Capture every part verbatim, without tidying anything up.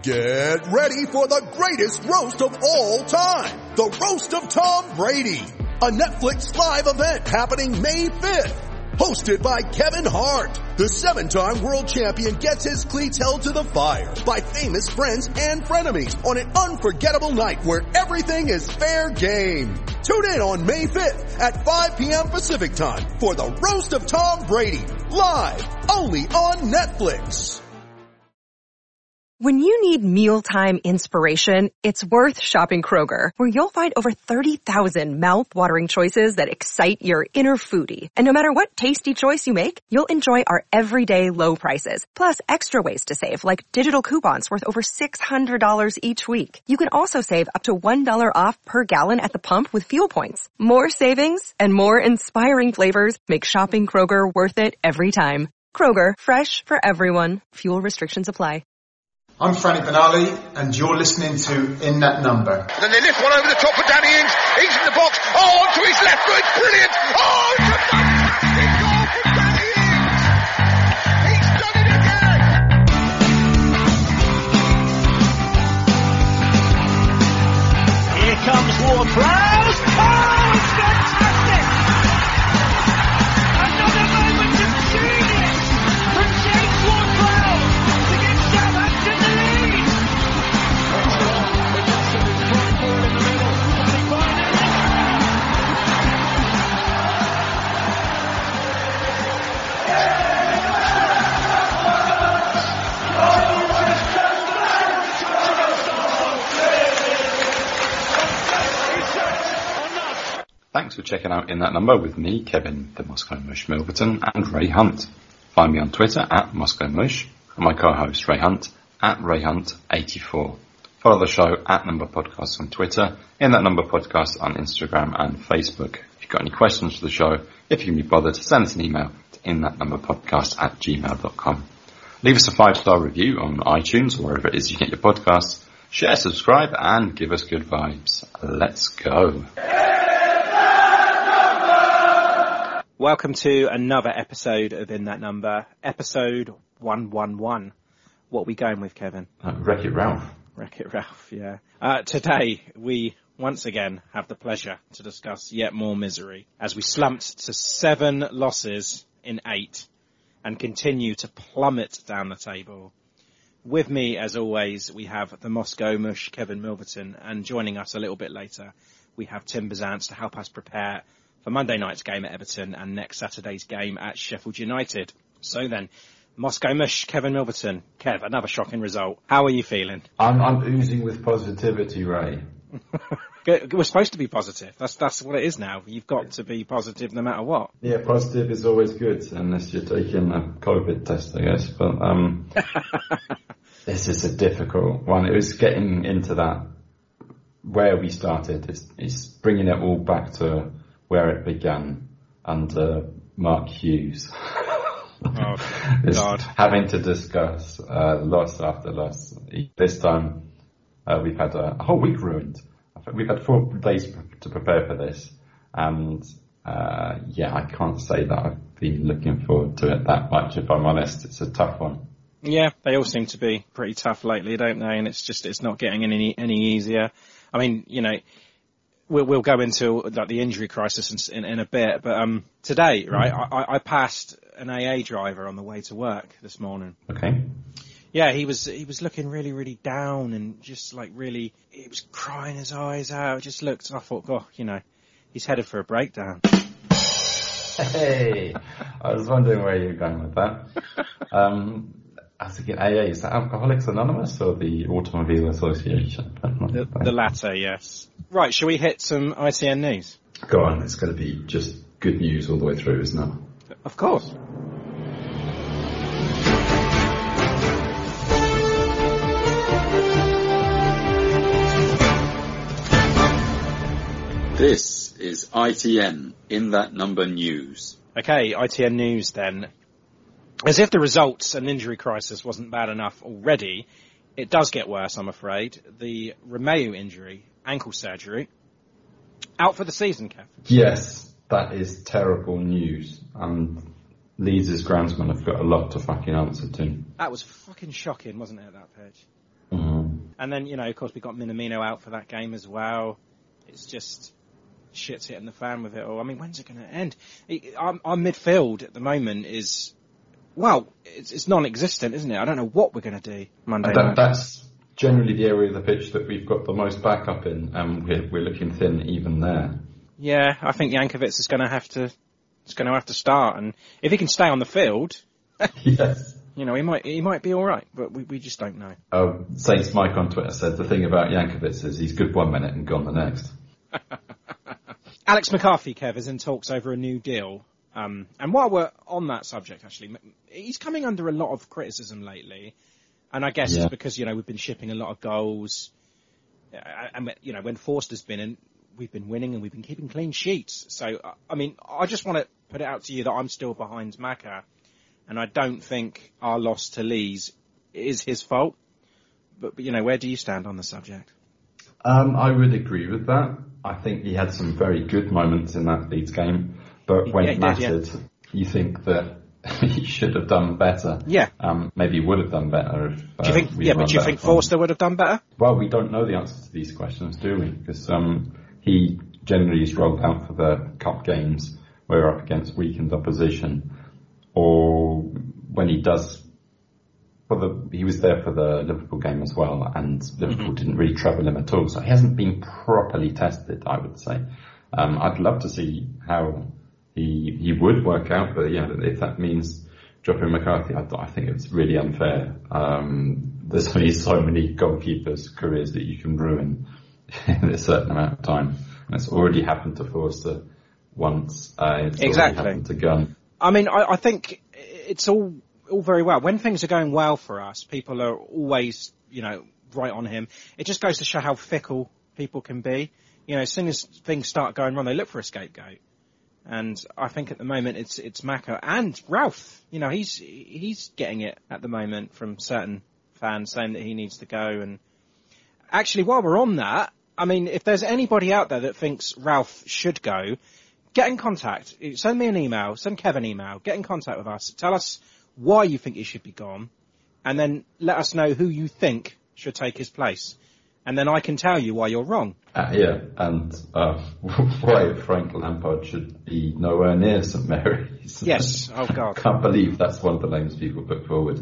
Get ready for the greatest roast of all time. The Roast of Tom Brady. A Netflix live event happening May fifth. Hosted by Kevin Hart. The seven-time world champion gets his cleats held to the fire by famous friends and frenemies on an unforgettable night where everything is fair game. Tune in on May fifth at five p.m. Pacific time for the Roast of Tom Brady. Live only on Netflix. When you need mealtime inspiration, it's worth shopping Kroger, where you'll find over thirty thousand mouth-watering choices that excite your inner foodie. And no matter what tasty choice you make, you'll enjoy our everyday low prices, plus extra ways to save, like digital coupons worth over six hundred dollars each week. You can also save up to one dollar off per gallon at the pump with fuel points. More savings and more inspiring flavors make shopping Kroger worth it every time. Kroger, fresh for everyone. Fuel restrictions apply. I'm Franny Benali, and you're listening to In That Number. Then they lift one over the top for Danny Ings. Ings in the box. Oh, onto his left foot. Brilliant. Oh, it's a fantastic goal from Danny Ings. He's done it again. Here comes Ward-Prowse. Oh, it's fantastic. Another moment of genius from James Ward-Prowse to give Southampton the lead. Thanks for checking out In That Number with me, Kevin, the Moscow Mush Milverton, and Ray Hunt. Find me on Twitter at Moscow Mush, and my co-host Ray Hunt at Ray Hunt eighty-four. Follow the show at Number Podcast on Twitter, In That Number Podcast on Instagram and Facebook. If you've got any questions for the show, if you can be bothered, send us an email to inthatnumberpodcast at gmail dot com. Leave us a five-star review on iTunes or wherever it is you get your podcasts. Share, subscribe, and give us good vibes. Let's go. Welcome to another episode of In That Number, episode one eleven. What are we going with, Kevin? Uh, Wreck-It Ralph. Wreck-It Ralph, yeah. Uh, today, we once again have the pleasure to discuss yet more misery as we slumped to seven losses in eight and continue to plummet down the table. With me, as always, we have the Moscow Mush, Kevin Milverton, and joining us a little bit later, we have Tim Bazance to help us prepare for Monday night's game at Everton and next Saturday's game at Sheffield United. So then, Moscow Mush, Kevin Milverton. Kev, another shocking result. How are you feeling? I'm, I'm oozing with positivity, Ray. We're supposed to be positive. That's that's what it is now. You've got to be positive no matter what. Yeah, positive is always good, unless you're taking a COVID test, I guess. But um, this is a difficult one. It was getting into that, where we started. It's, it's bringing it all back to where it began under Mark Hughes. Oh, God. Having to discuss uh, loss after loss. This time uh, we've had a, a whole week ruined. We've had four days to prepare for this. And uh, yeah, I can't say that I've been looking forward to it that much, if I'm honest. It's a tough one. Yeah, they all seem to be pretty tough lately, don't they? And it's just, it's not getting any any easier. I mean, you know, We'll, we'll go into like the injury crisis in, in, in a bit, but um, today, right, I, I passed an A A driver on the way to work this morning. Okay. Yeah, he was he was looking really, really down and just like really, he was crying his eyes out. Just looked, I thought, oh, you know, he's headed for a breakdown. Hey, I was wondering where you were going with that. um, I was thinking A A, is that Alcoholics Anonymous or the Automobile Association? The, the latter, yes. Right, shall we hit some I T N news? Go on, it's going to be just good news all the way through, isn't it? Of course. This is I T N, In That Number News. Okay, I T N news then. As if the results and injury crisis wasn't bad enough already, it does get worse, I'm afraid. The Romeu injury, ankle surgery, out for the season, Kev. Yes, that is terrible news. And Leeds' groundsmen have got a lot to fucking answer to. That was fucking shocking, wasn't it, that pitch? Mm-hmm. And then, you know, of course, we got Minamino out for that game as well. It's just shit's hitting the fan with it all. I mean, when's it going to end? It, our, our midfield at the moment is, well, it's, it's non-existent, isn't it? I don't know what we're going to do Monday that, night. That's generally the area of the pitch that we've got the most backup in, and we're, we're looking thin even there. Yeah, I think Jankovic is going to have to, is going to have to start, and if he can stay on the field, yes, you know, he might, he might be all right, but we, we just don't know. Uh, Saints Mike on Twitter said the thing about Jankovic is he's good one minute and gone the next. Alex McCarthy, Kev, is in talks over a new deal. Um, and while we're on that subject, actually, he's coming under a lot of criticism lately. And I guess yeah. it's because, you know, we've been shipping a lot of goals. And, you know, when Forster's been in, we've been winning and we've been keeping clean sheets. So, I mean, I just want to put it out to you that I'm still behind Macca. And I don't think our loss to Leeds is his fault. But, but, you know, where do you stand on the subject? Um, I would agree with that. I think he had some very good moments in that Leeds game. But when yeah, it mattered, yeah. you think that he should have done better. Yeah. Um, maybe he would have done better if, uh, do you think, yeah, but do you think Forster would have done better? Well, we don't know the answers to these questions, do we? Because um, he generally is rolled out for the cup games where we're up against weakened opposition. Or when he does, for the, he was there for the Liverpool game as well, and Liverpool mm-hmm. didn't really trouble him at all. So he hasn't been properly tested, I would say. Um, I'd love to see how he he would work out, but yeah, if that means dropping McCarthy, I, I think it's really unfair. Um, there's only so many goalkeepers' careers that you can ruin in a certain amount of time. And it's already happened to Forster once. Uh, it's exactly. already happened to Gunn. I mean, I, I think it's all all very well. When things are going well for us, people are always, you know, right on him. It just goes to show how fickle people can be. You know, as soon as things start going wrong, they look for a scapegoat. And I think at the moment it's it's Macca and Ralph. You know, he's he's getting it at the moment from certain fans saying that he needs to go. And actually, while we're on that, I mean, if there's anybody out there that thinks Ralph should go, get in contact. Send me an email. Send Kev an email. Get in contact with us. Tell us why you think he should be gone, and then let us know who you think should take his place. And then I can tell you why you're wrong. Uh, yeah, and uh, why Frank Lampard should be nowhere near St Mary's. Yes, oh God. Can't believe that's one of the names people put forward.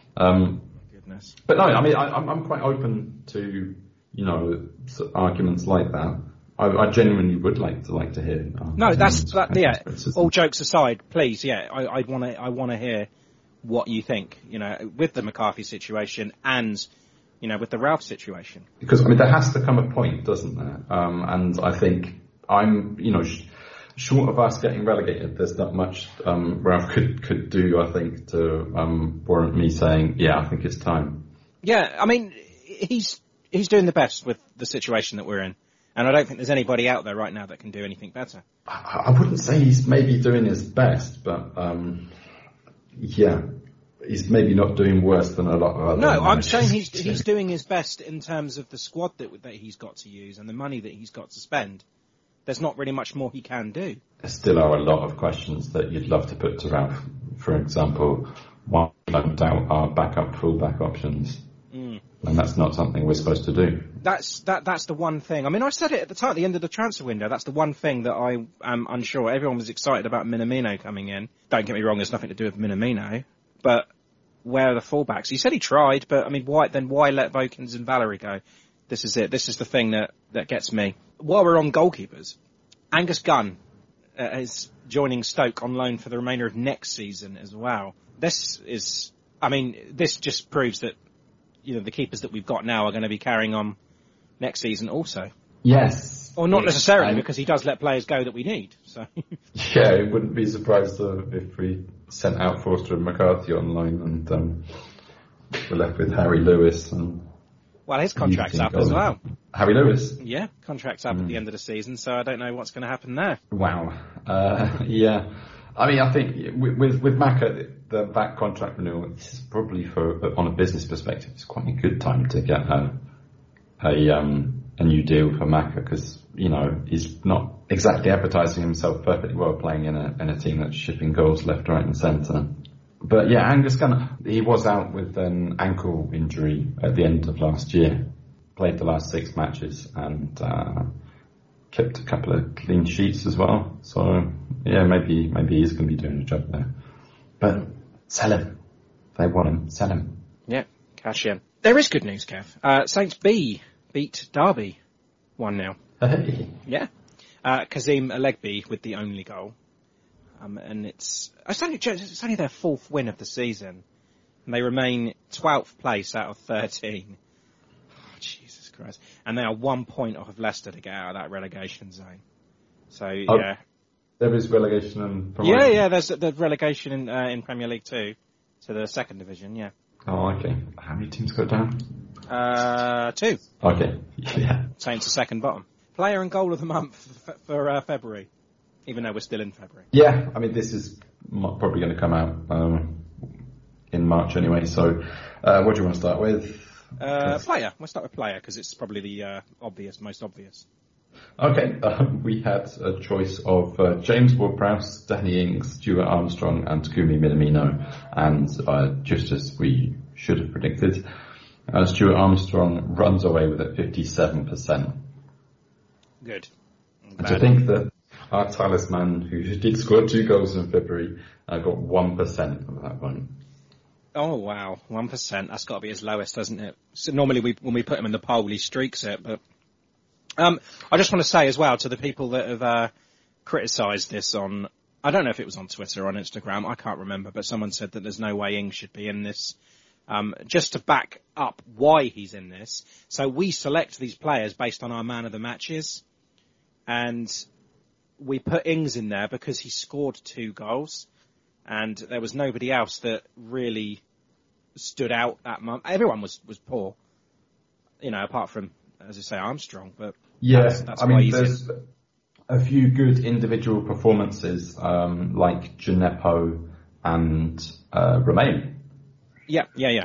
Um, Goodness. But no, I mean, I, I'm, I'm quite open to, you know, arguments like that. I, I genuinely would like to like to hear. Um, no, that's that. Yeah. All jokes aside, please. Yeah, I, I want to. I want to hear what you think. You know, with the McCarthy situation and, you know, with the Ralph situation. Because, I mean, there has to come a point, doesn't there? Um, and I think I'm, you know, sh- short of us getting relegated, there's not much um, Ralph could, could do, I think, to um, warrant me saying, yeah, I think it's time. Yeah, I mean, he's he's doing the best with the situation that we're in. And I don't think there's anybody out there right now that can do anything better. I, I wouldn't say he's maybe doing his best, but, um, yeah. He's maybe not doing worse than a lot of other. No, I'm saying he's he's doing his best in terms of the squad that that he's got to use and the money that he's got to spend. There's not really much more he can do. There still are a lot of questions that you'd love to put to Ralph. For example, why don't out our backup fullback options? Mm. And that's not something we're supposed to do. That's that. That's the one thing. I mean, I said it at the time, at the end of the transfer window. That's the one thing that I am unsure. Everyone was excited about Minamino coming in. Don't get me wrong. There's nothing to do with Minamino. But where are the fullbacks? He said he tried, but I mean, why then? Why let Vokins and Valerie go? This is it. This is the thing that that gets me. While we're on goalkeepers, Angus Gunn uh, is joining Stoke on loan for the remainder of next season as well. This is, I mean, this just proves that, you know, the keepers that we've got now are going to be carrying on next season also. Yes. Or not necessarily, because he does let players go that we need. So. Yeah, it wouldn't be surprised uh, if we sent out Forster and McCarthy on loan and um, we're left with Harry Lewis. And well, his contract's up as well. Harry Lewis? Yeah, contract's up mm. at the end of the season, so I don't know what's going to happen there. Wow. Uh, yeah. I mean, I think with with, with Macca, the, that contract renewal, this is probably for, on a business perspective, it's quite a good time to get a, a, um, a new deal for Macca because, you know, he's not exactly advertising himself perfectly well playing in a, in a team that's shipping goals left, right and centre. But yeah, Angus Gunn, he was out with an ankle injury at the end of last year. played the last six matches and uh, kept a couple of clean sheets as well. So yeah, maybe maybe he's going to be doing a job there. But sell him. If they want him, sell him. Yeah, cash in. There is good news, Kev. Uh, Saints B beat Derby one nil. Hey. Yeah. Uh, Kazim Alegbe with the only goal. Um, and it's, it's only, it's only their fourth win of the season. And they remain twelfth place out of thirteen. Oh, Jesus Christ. And they are one point off of Leicester to get out of that relegation zone. So, oh, yeah. There is relegation in promotion. Yeah, yeah, there's the relegation in, uh, in Premier League two to the second division, yeah. Oh, okay. How many teams got down? Uh, two. Okay, yeah. Saints are second bottom. Player and goal of the month for, for uh, February, even though we're still in February. Yeah, I mean, this is probably going to come out um, in March anyway, so uh, what do you want to start with? Uh, player. We'll start with player, because it's probably the uh, obvious, most obvious. Okay, um, we had a choice of uh, James Ward-Prowse, Danny Ings, Stuart Armstrong and Takumi Minamino, and uh, just as we should have predicted, uh, Stuart Armstrong runs away with it fifty-seven percent. Good. And to think that our talisman, who did score two goals in February, uh, got one percent of that one. Oh wow, one percent. That's got to be his lowest, doesn't it? So normally we, when we put him in the poll, he streaks it, but Um, I just want to say as well to the people that have uh, criticised this on, I don't know if it was on Twitter or on Instagram, I can't remember, but someone said that there's no way Ings should be in this. Um, just to back up why he's in this. So we select these players based on our man of the matches, and we put Ings in there because he scored two goals, and there was nobody else that really stood out that month. Everyone was, was poor, you know, apart from, as I say, Armstrong, but yeah, that's, that's I why mean, he's there's in. a few good individual performances, um, like Gineppo and uh, Romeo. Yeah, yeah, yeah.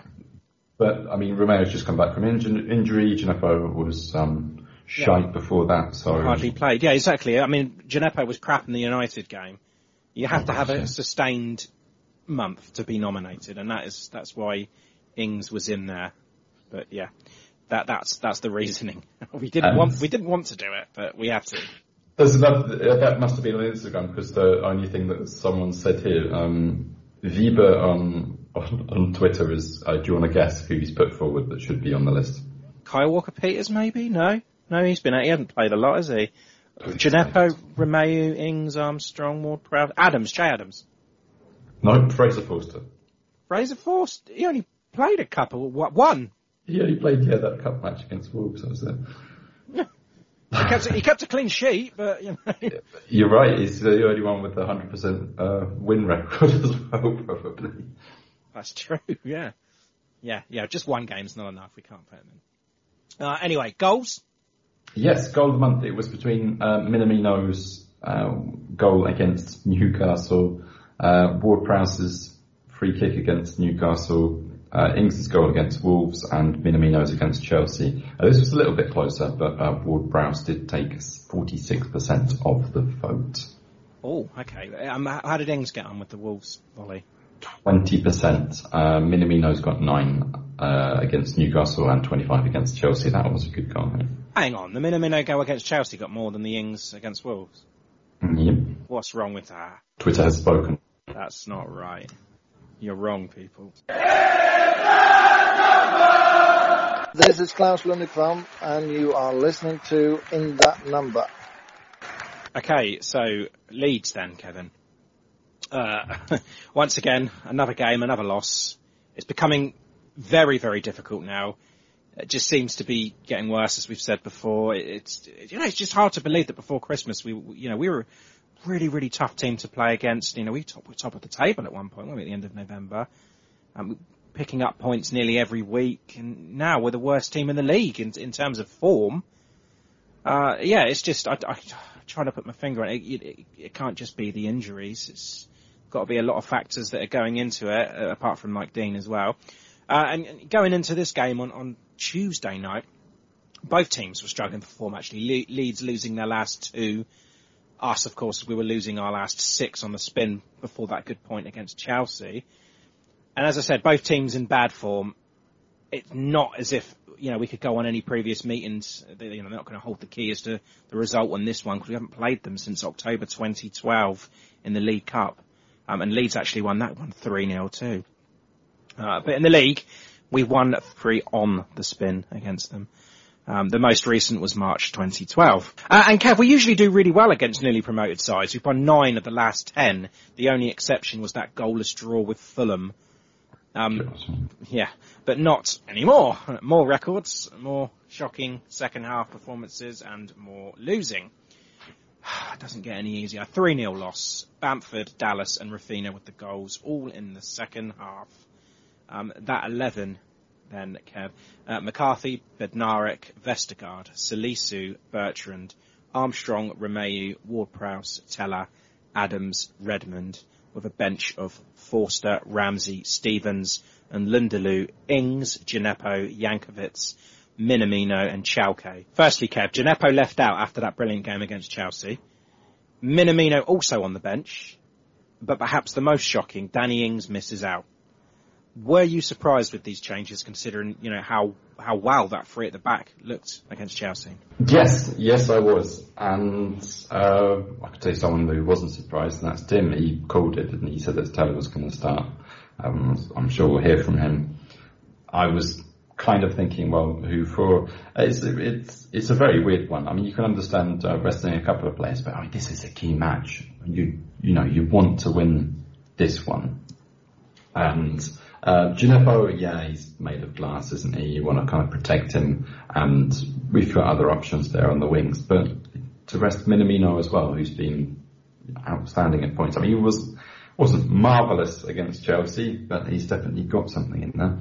But I mean, Romeo's just come back from inju- injury. Gineppo was um, shite yeah. before that, so hardly played. Yeah, exactly. I mean, Gineppo was crap in the United game. You have oh, to have yeah. a sustained month to be nominated, and that is that's why Ings was in there. But yeah. That that's that's the reasoning. We didn't um, want we didn't want to do it, but we have to. There's another, that must have been on Instagram because the only thing that someone said here, um, Viber on, on on Twitter is, uh, do you want to guess who he's put forward that should be on the list? Kyle Walker-Peters, maybe? No, no, he's been he hasn't played a lot, has he? Gineppo, Romeo, Ings, Armstrong, Ward-Prowse, Adams, Jay Adams. No, Fraser Forster. Fraser Forster, he only played a couple. What one? Yeah, he played yeah that cup match against Wolves. That was it. Yeah. He kept, a, he kept a clean sheet, but you know. Yeah, you're right. He's the only one with the one hundred percent uh, win record as well, probably. That's true. Yeah, yeah, yeah. Just one game's not enough. We can't put him in. Uh, anyway, goals. Yes, goal of the month. It was between uh, Minamino's uh, goal against Newcastle, uh, Ward-Prowse's free kick against Newcastle. Uh, Ings' goal against Wolves and Minamino's against Chelsea. Uh, this was a little bit closer, but uh, Ward-Prowse did take forty-six percent of the vote. Oh, okay. Um, how did Ings get on with the Wolves volley? twenty percent. Uh, Minamino's got nine uh, against Newcastle and twenty-five against Chelsea. That was a good goal. Yeah. Hang on, the Minamino goal against Chelsea got more than the Ings against Wolves? Yep. What's wrong with that? Twitter has spoken. That's not right. You're wrong, people. This is Klaus Lundekvam, and you are listening to In That Number. Okay, so Leeds then, Kevin. Uh, once again, another game, another loss. It's becoming very, very difficult now. It just seems to be getting worse, as we've said before. It's, you know, it's just hard to believe that before Christmas we, you know, we were a really, really tough team to play against. You know, we top, were top of the table at one point, weren't we, at the end of November? Um, picking up points nearly every week, and now we're the worst team in the league in, in terms of form. Uh, yeah, it's just, I, I try to put my finger on it. It, it. it can't just be the injuries. It's got to be a lot of factors that are going into it, uh, apart from Mike Dean as well. Uh, and, and going into this game on, on Tuesday night, both teams were struggling for form, actually. Le- Leeds losing their last two. Us, of course, we were losing our last six on the spin before that good point against Chelsea. And as I said, both teams in bad form. It's not as if, you know, we could go on any previous meetings. They, you know, they're not going to hold the key as to the result on this one because we haven't played them since October twenty twelve in the League Cup. Um, and Leeds actually won that one three nil too. Uh, but in the league, we won three on the spin against them. Um, the most recent was March twenty twelve. Uh, and Kev, we usually do really well against newly promoted sides. We've won nine of the last ten. The only exception was that goalless draw with Fulham. Um, yeah, but not anymore. More records, more shocking second half performances, and more losing. It doesn't get any easier. three nil loss. Bamford, Dallas and Rafinha with the goals, all in the second half. Um, that eleven then, Kev. Uh, McCarthy, Bednarek, Vestergaard, Salisu, Bertrand, Armstrong, Romeu, Ward-Prowse, Teller, Adams, Redmond, with a bench of Forster, Ramsey, Stevens and Lundaloo, Ings, Gineppo, Jankovic, Minamino and Chalke. Firstly, Kev, Gineppo left out after that brilliant game against Chelsea. Minamino also on the bench, but perhaps the most shocking, Danny Ings misses out. Were you surprised with these changes, considering, you know, how, how well that three at the back looked against Chelsea? Yes, yes I was. And uh, I could tell you someone who wasn't surprised, and that's Tim. He called it, and he said that Teller was going to start. Um, I'm sure we'll hear from him. I was kind of thinking, well, who for? It's it's it's a very weird one. I mean, you can understand uh, resting a couple of players, but I mean, this is a key match. You you know, you want to win this one. And uh, Gineppo, yeah, he's made of glass, isn't he? You want to kind of protect him, and we've got other options there on the wings. But to rest Minamino as well, who's been outstanding at points. I mean, he was wasn't marvellous against Chelsea, but he's definitely got something in there.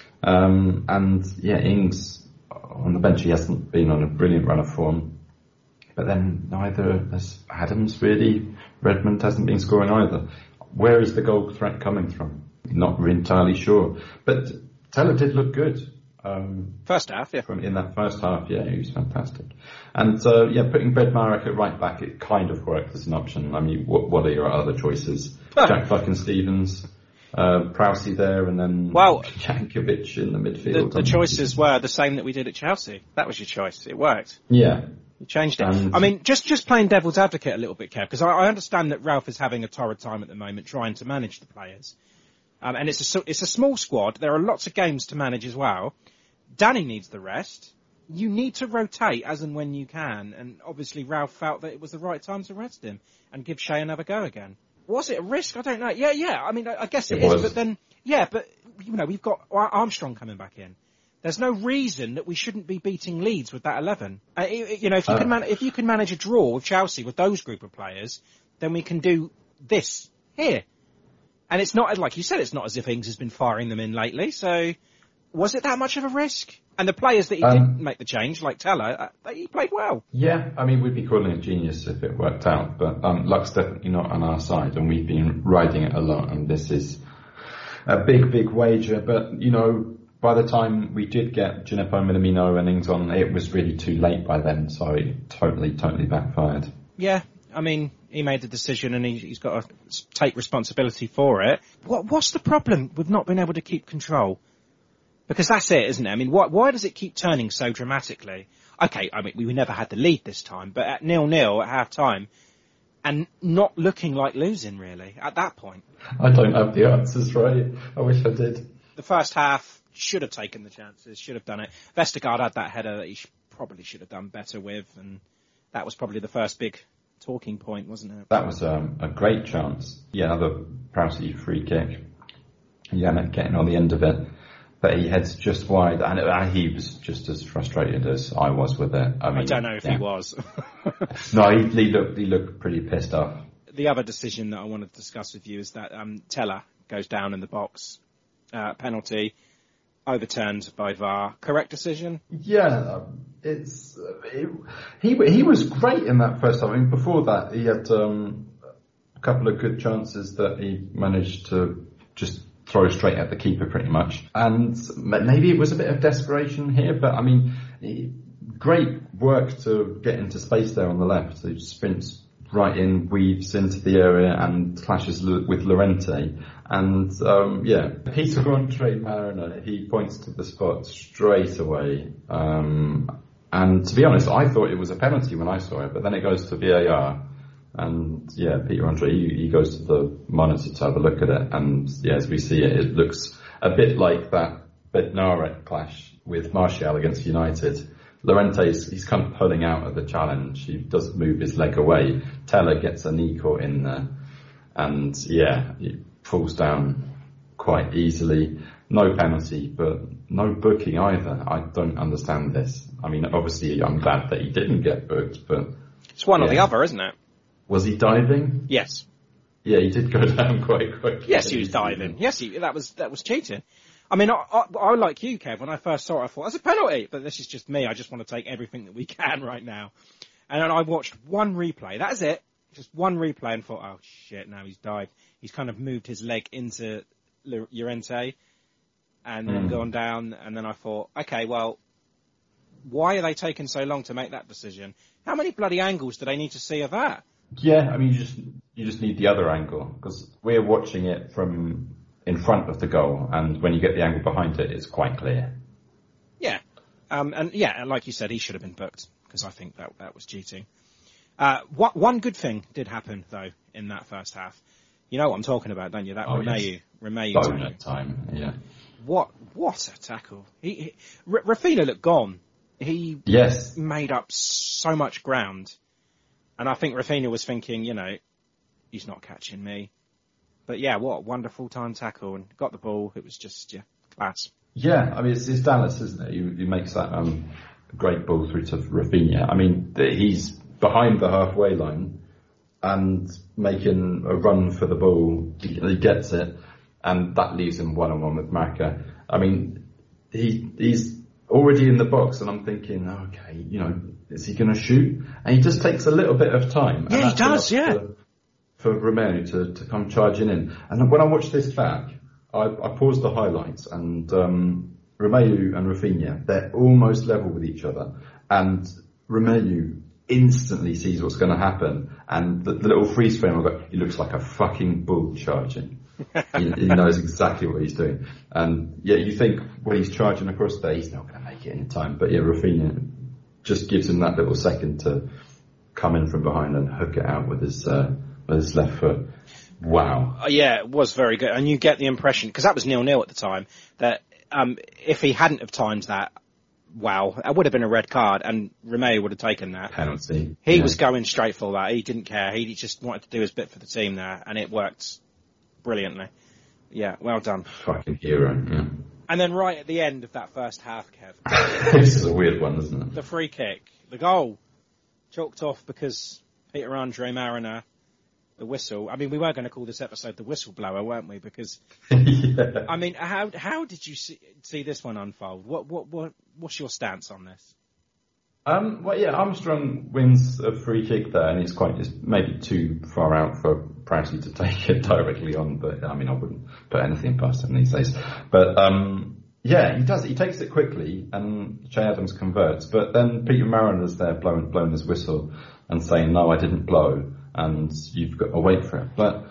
Um, and yeah, Ings on the bench, he hasn't been on a brilliant run of form. But then neither has Adams really. Redmond hasn't been scoring either. Where is the goal threat coming from? Not entirely sure. But Teller did look good. Um, first half, yeah. From in that first half, yeah, he was fantastic. And uh, yeah, putting Bednarek at right back, it kind of worked as an option. I mean, what, what are your other choices? Oh. Jack fucking Stevens. Uh, Prowse there, and then well, Jankovic in the midfield. The, the choices were the same that we did at Chelsea. That was your choice. It worked. Yeah. You changed it. And I mean, just, just playing devil's advocate a little bit, Kev, because I, I understand that Ralph is having a torrid time at the moment trying to manage the players. Um, and it's a, it's a small squad. There are lots of games to manage as well. Danny needs the rest. You need to rotate as and when you can. And obviously Ralph felt that it was the right time to rest him and give Shea another go again. Was it a risk? I don't know. Yeah, yeah. I mean, I, I guess it, it is, was. But then, yeah, but, you know, we've got Armstrong coming back in. There's no reason that we shouldn't be beating Leeds with that eleven. Uh, you know, if you uh, can man- if you can manage a draw with Chelsea with those group of players, then we can do this here. And it's not, like you said, it's not as if Ings has been firing them in lately. So, was it that much of a risk? And the players that he um, didn't make the change, like Teller, uh, he played well. Yeah, I mean, we'd be calling it genius if it worked out, but um, luck's definitely not on our side, and we've been riding it a lot, and this is a big, big wager. But, you know, by the time we did get Gineppo, Minamino and Ings on, it was really too late by then, so it totally, totally backfired. Yeah, I mean, he made the decision and he, he's got to take responsibility for it. What, what's the problem with not being able to keep control? Because that's it, isn't it? I mean, why, why does it keep turning so dramatically? Okay, I mean, we never had the lead this time, but at nil-nil at half-time, and not looking like losing, really, at that point. I don't have the answers, right? I wish I did. The first half, should have taken the chances, should have done it. Vestergaard had that header that he sh- probably should have done better with, and that was probably the first big talking point, wasn't it? That was um, a great chance. Yeah, another Prowse free kick. Yannick getting on the end of it. But he heads just wide, and, and he was just as frustrated as I was with it. I mean, I don't know if yeah. he was. No, he, he looked he looked pretty pissed off. The other decision that I want to discuss with you is that um, Teller goes down in the box, uh, penalty, overturned by V A R. Correct decision? Yeah, it's it, he he was great in that first time. I mean, before that, he had um, a couple of good chances that he managed to just throw straight at the keeper pretty much. And maybe it was a bit of desperation here, but I mean, great work to get into space there on the left. So he sprints right in, weaves into the area and clashes with Llorente. And, um, yeah, Peter Andre Mariner, he points to the spot straight away. Um, and to be honest, I thought it was a penalty when I saw it, but then it goes to V A R. And, yeah, Peter Andre, he, he goes to the monitor to have a look at it. And, yeah, as we see it, it looks a bit like that Bednarek clash with Martial against United. Llorente's, he's kind of pulling out of the challenge. He does move his leg away. Teller gets a knee caught in there. And, yeah, he falls down quite easily. No penalty, but no booking either. I don't understand this. I mean, obviously, I'm glad that he didn't get booked, but... It's one yeah. or the other, isn't it? Was he diving? Yes. Yeah, he did go down quite quickly. Yes, he was diving. Yes, he, that was that was cheating. I mean, I, I, I like you, Kev. When I first saw it, I thought, that's a penalty. But this is just me. I just want to take everything that we can right now. And then I watched one replay. That is it. Just one replay and thought, oh, shit, now he's dived. He's kind of moved his leg into Llorente and then mm. gone down. And then I thought, okay, well, why are they taking so long to make that decision? How many bloody angles do they need to see of that? Yeah, I mean, you just you just need the other angle, because we're watching it from in front of the goal, and when you get the angle behind it, it's quite clear. Yeah, um, and yeah, like you said, he should have been booked, because I think that that was cheating. Uh, what, one good thing did happen, though, in that first half. You know what I'm talking about, don't you? That oh, Remeyu, yes. Remeyu Bonus time, yeah. What what a tackle! He, he R- Rafinha looked gone. He yes. made up so much ground. And I think Rafinha was thinking, you know, he's not catching me. But yeah, what a wonderful time tackle, and got the ball. It was just, yeah, class. Yeah, I mean, it's, it's Dallas, isn't it? He, he makes that um, great ball through to Rafinha. I mean, he's behind the halfway line and making a run for the ball. He, he gets it, and that leaves him one-on-one with Maka. I mean, he he's already in the box, and I'm thinking, okay, you know, is he going to shoot? And he just takes a little bit of time. Yeah, he does, yeah. For, for Romero to, to come charging in. And when I watched this back, I, I paused the highlights, and um, Romero and Rafinha, they're almost level with each other. And Romero instantly sees what's going to happen. And the, the little freeze frame, I go, he looks like a fucking bull charging. he, he knows exactly what he's doing. And yeah, you think when he's charging across there, he's not going to make it in time. But yeah, Rafinha just gives him that little second to come in from behind and hook it out with his uh, with his left foot. Wow. Uh, yeah, it was very good. And you get the impression, because that was nil-nil at the time, that um, if he hadn't have timed that, wow, that would have been a red card, and Romero would have taken that. Penalty. He yeah. was going straight for that. He didn't care. He just wanted to do his bit for the team there, and it worked brilliantly. Yeah, well done. Fucking hero, yeah. And then right at the end of that first half, Kev. This is a weird one, isn't it? The free kick. The goal. Chalked off because Peter Andre Mariner, the whistle. I mean, we were going to call this episode the whistleblower, weren't we? Because, yeah. I mean, how how did you see, see this one unfold? What what what What's your stance on this? Um, well, yeah, Armstrong wins a free kick there, and it's quite, it's maybe too far out for Prowsey to take it directly on, but I mean, I wouldn't put anything past him these days. But, um, yeah, he does, he takes it quickly, and Che Adams converts, but then Peter Mariner's there blowing, blowing his whistle and saying, no, I didn't blow, and you've got to wait for it. But,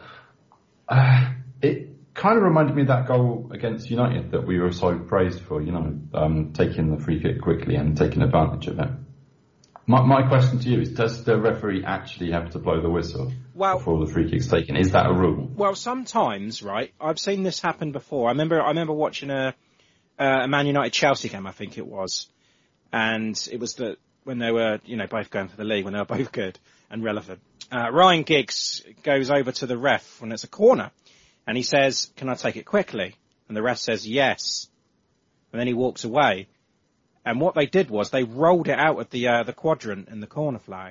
uh, it kind of reminded me of that goal against United that we were so praised for, you know, um, taking the free kick quickly and taking advantage of it. My, my question to you is, does the referee actually have to blow the whistle well, before the free kick's taken? Is that a rule? Well, sometimes, right, I've seen this happen before. I remember I remember watching a, a Man United-Chelsea game, I think it was, and it was the when they were, you know, both going for the league, when they were both good and relevant. Uh, Ryan Giggs goes over to the ref when it's a corner, and he says, can I take it quickly? And the ref says, yes. And then he walks away. And what they did was they rolled it out of the uh, the quadrant in the corner flag.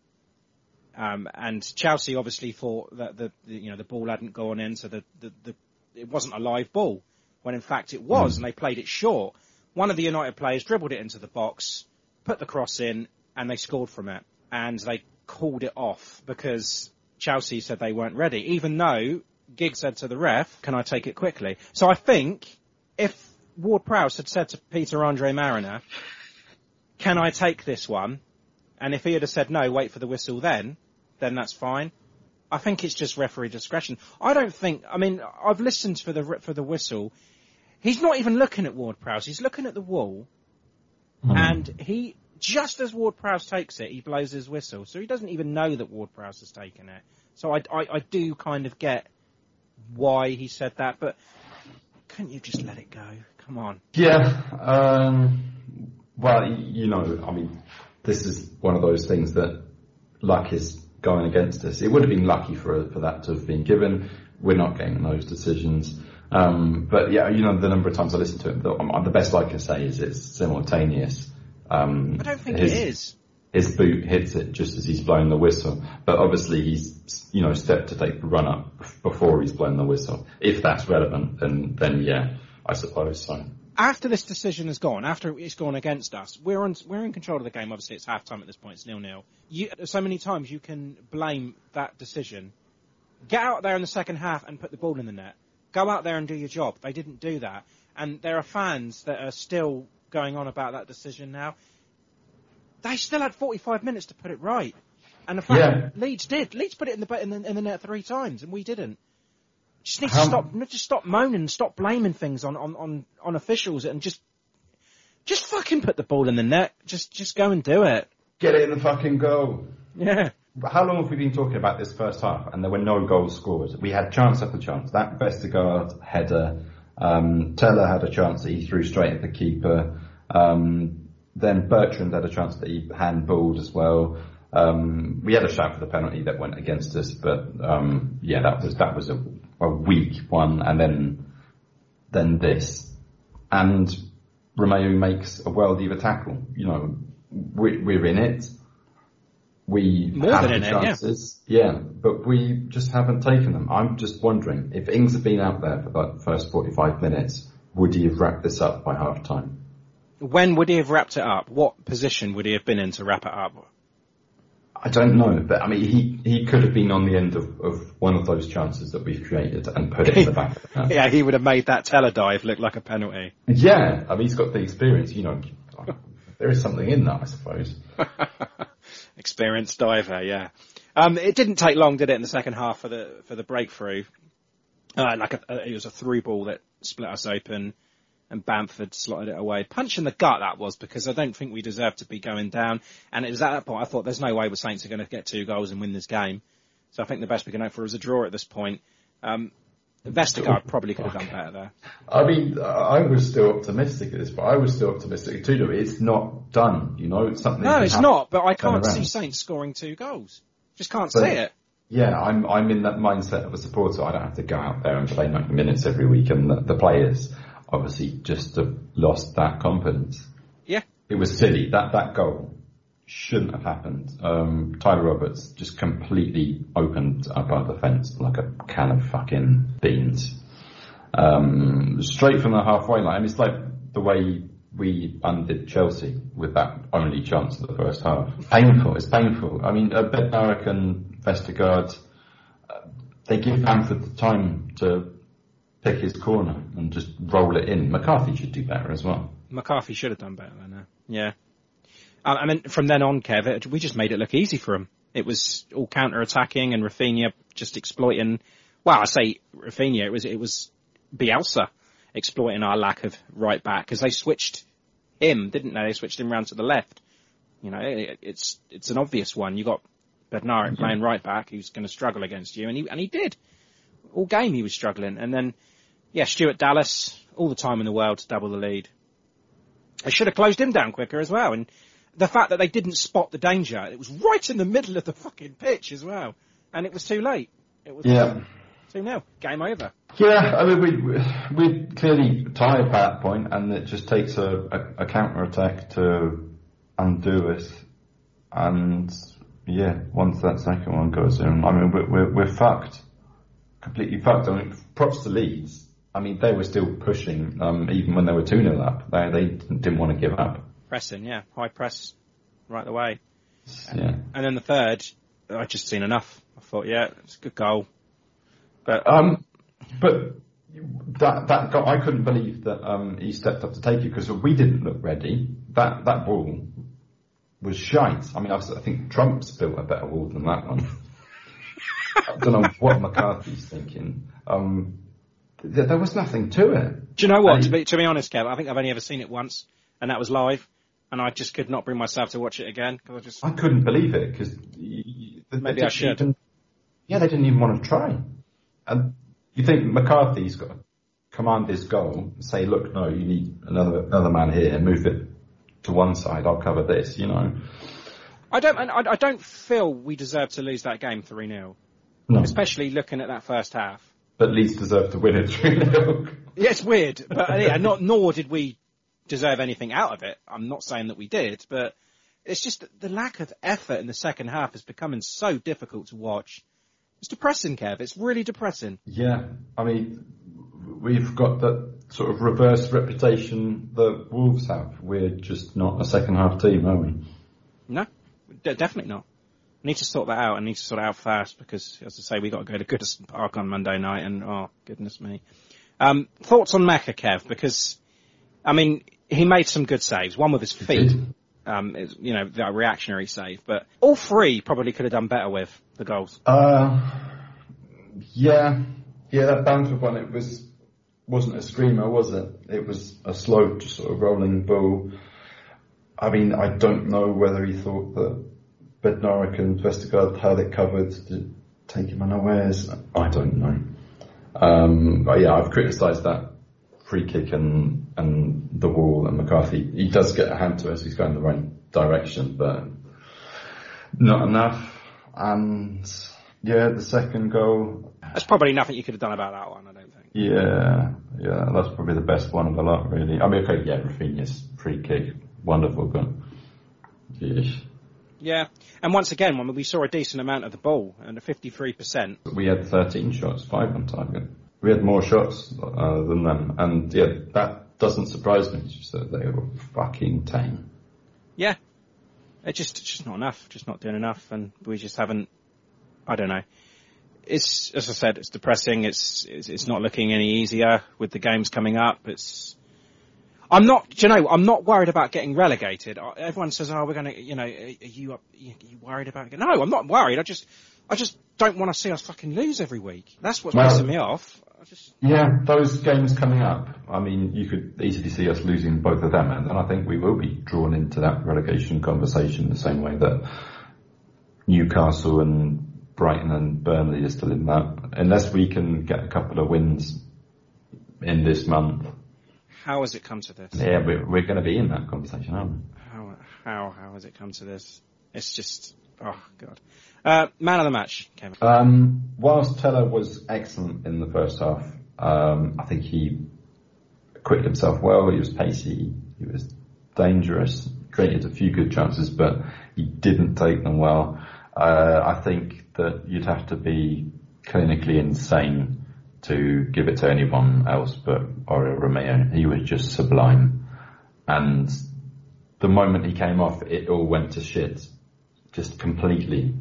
Um, and Chelsea obviously thought that the, the you know the ball hadn't gone in, so the, the, the it wasn't a live ball, when in fact it was, mm. and they played it short. One of the United players dribbled it into the box, put the cross in, and they scored from it. And they called it off because Chelsea said they weren't ready, even though Giggs said to the ref, "Can I take it quickly?" So I think if Ward-Prowse had said to Peter Andre Mariner, can I take this one? And if he had said no, wait for the whistle then, then that's fine. I think it's just referee discretion. I don't think. I mean, I've listened for the for the whistle. He's not even looking at Ward-Prowse. He's looking at the wall, mm. and he just as Ward-Prowse takes it, he blows his whistle. So he doesn't even know that Ward-Prowse has taken it. So I, I, I do kind of get why he said that, but couldn't you just let it go? Come on. Yeah. Um, well, you know, I mean, this is one of those things that luck is going against us. It would have been lucky for for that to have been given. We're not getting those decisions. Um, but yeah, you know, the number of times I listen to it, the, um, the best I can say is it's simultaneous. Um, I don't think his, it is. His boot hits it just as he's blowing the whistle. But obviously he's, you know, stepped to take the run up before he's blown the whistle. If that's relevant, then, then yeah, I suppose so. After this decision has gone, after it's gone against us, we're on, we're in control of the game. Obviously, it's half time at this point. It's nil nil. You, so many times you can blame that decision. Get out there in the second half and put the ball in the net. Go out there and do your job. They didn't do that. And there are fans that are still going on about that decision now. They still had forty-five minutes to put it right. And the fact yeah. that Leeds did. Leeds put it in the, in the, in the net three times, and we didn't. Just need to How, stop, just stop moaning, stop blaming things on, on, on, on officials, and just, just fucking put the ball in the net. Just, just go and do it. Get it in the fucking goal. Yeah. How long have we been talking about this first half, and there were no goals scored? We had chance after chance. That Vestergaard header, um, Teller had a chance that he threw straight at the keeper. Um, then Bertrand had a chance that he handballed as well. Um, we had a shout for the penalty that went against us, but um, yeah, that was that was a, a weak one. And then then this, and Romeo makes a worldie of a tackle. You know, we're, we're in it. We More have than the in it, chances, yeah. yeah, but we just haven't taken them. I'm just wondering, if Ings had been out there for the first forty-five minutes, would he have wrapped this up by half time? When would he have wrapped it up? What position would he have been in to wrap it up? I don't know, but I mean, he, he could have been on the end of, of one of those chances that we've created and put it in the back of the net. Yeah, he would have made that Teller dive look like a penalty. Yeah, I mean, he's got the experience, you know. There is something in that, I suppose. Experienced diver, yeah. Um, it didn't take long, did it, in the second half for the for the breakthrough? Uh, like a, a, it was a through ball that split us open, and Bamford slotted it away. Punch in the gut that was, because I don't think we deserved to be going down. And it was at that point I thought there's no way the Saints are going to get two goals and win this game. So I think the best we can hope for is a draw at this point. Um, Vestergaard probably could have done better there. I mean, I was still optimistic at this, but I was still optimistic too. It's not done, you know. It's something. No, it's not. But I can't see Saints scoring two goals. Just can't but, see it. Yeah, I'm I'm in that mindset of a supporter. I don't have to go out there and play ninety minutes every week, and the, the players obviously just have lost that confidence. Yeah, it was silly. That that goal shouldn't have happened. Um, Tyler Roberts just completely opened up our defence like a can of fucking beans. Um, straight from the halfway line. It's like the way we undid Chelsea with that only chance of the first half. Painful. It's painful. I mean, uh, Bednarek and Vestergaard, uh, they give Bamford the time to pick his corner and just roll it in. McCarthy should do better as well. McCarthy should have done better than that. Yeah. I mean, from then on, Kev, it, we just made it look easy for him. It was all counter-attacking and Rafinha just exploiting. Well, I say Rafinha, it was it was Bielsa exploiting our lack of right back, because they switched him, didn't they? They switched him round to the left. You know, it, it's it's an obvious one. You got Bednarek mm-hmm. playing right back, who's going to struggle against you, and he and he did. All game he was struggling, and then yeah, Stuart Dallas, all the time in the world to double the lead. They should have closed him down quicker as well, and the fact that they didn't spot the danger, it was right in the middle of the fucking pitch as well. And it was too late. It was yeah. two nil. Game over. Yeah, I mean, we, we're clearly tired by that point, and it just takes a, a, a counter-attack to undo us. And, yeah, once that second one goes in, I mean, we're, we're, we're fucked. Completely fucked. I mean, props to Leeds. I mean, they were still pushing, um, even when they were two nil up. They, they didn't want to give up. Pressing, yeah. High press right away. Yeah. And then the third, I just seen enough. I thought, yeah, it's a good goal. But um, but that that goal, I couldn't believe that um he stepped up to take it, because we didn't look ready. That that ball was shite. I mean, I, was, I think Trump's built a better wall than that one. I don't know what McCarthy's thinking. Um, th- there was nothing to it. Do you know what? And To be, to be honest, Kev, I think I've only ever seen it once, and that was live, and I just could not bring myself to watch it again. Cause I just I couldn't believe it because maybe I should. Even, yeah, they didn't even want to try. And you think McCarthy's got to command this goal and say, look, no, you need another another man here, move it to one side, I'll cover this, you know. I don't, I, I don't feel we deserve to lose that game three nil. No. Especially looking at that first half. But Leeds deserve to win it three nil. Yeah, it's weird, but uh, yeah, not, nor did we deserve anything out of it. I'm not saying that we did, but it's just the lack of effort in the second half is becoming so difficult to watch. It's depressing, Kev. It's really depressing. Yeah, I mean, we've got that sort of reverse reputation that Wolves have. We're just not a second half team, are we? No, d- definitely not. I need to sort that out. I need to sort it out fast because, as I say, we got to go to Goodison Park on Monday night, and oh goodness me. Um, thoughts on Mecca, Kev? Because I mean, he made some good saves. One with his feet, um, is, you know, that reactionary save. But all three probably could have done better with the goals. Uh, yeah, yeah. That Bamford one, it was wasn't a screamer, was it? It was a slow, just sort of rolling ball. I mean, I don't know whether he thought that Bednarek and Vestergaard had it covered to take him unawares. I don't know. Um, but yeah, I've criticised that free kick and and the wall and McCarthy. He does get a hand to us. He's going the right direction, but not enough. And yeah, the second goal. There's probably nothing you could have done about that one, I don't think. Yeah, yeah, that's probably the best one of the lot, really. I mean, okay, yeah, Rafinha's free kick, wonderful, but yeesh. Yeah, and once again, when we saw a decent amount of the ball, and a fifty-three percent. We had thirteen shots, five on target. We had more shots uh, than them, and yeah, that doesn't surprise me. It's just that they were fucking tame. Yeah, it's just it's just not enough, just not doing enough, and we just haven't. I don't know. It's, as I said, it's depressing. It's, it's it's not looking any easier with the games coming up. It's. I'm not, do you know, I'm not worried about getting relegated. Everyone says, oh, we're going to, you know, are you, up, are you worried about it? No, I'm not worried. I just, I just don't want to see us fucking lose every week. That's what's well, pissing me off. I just... Yeah, those games coming up, I mean, you could easily see us losing both of them, and I think we will be drawn into that relegation conversation the same way that Newcastle and Brighton and Burnley are still in that. Unless we can get a couple of wins in this month. How has it come to this? Yeah, we're, we're going to be in that conversation, aren't we? How, how, how has it come to this? It's just, oh God. Uh, man of the match, Kevin. Um, whilst Teller was excellent in the first half, um, I think he acquitted himself well. He was pacey, he was dangerous, created a few good chances, but he didn't take them well. Uh, I think that you'd have to be clinically insane to give it to anyone else but Oriol Romeo. He was just sublime. And the moment he came off, it all went to shit. Just completely.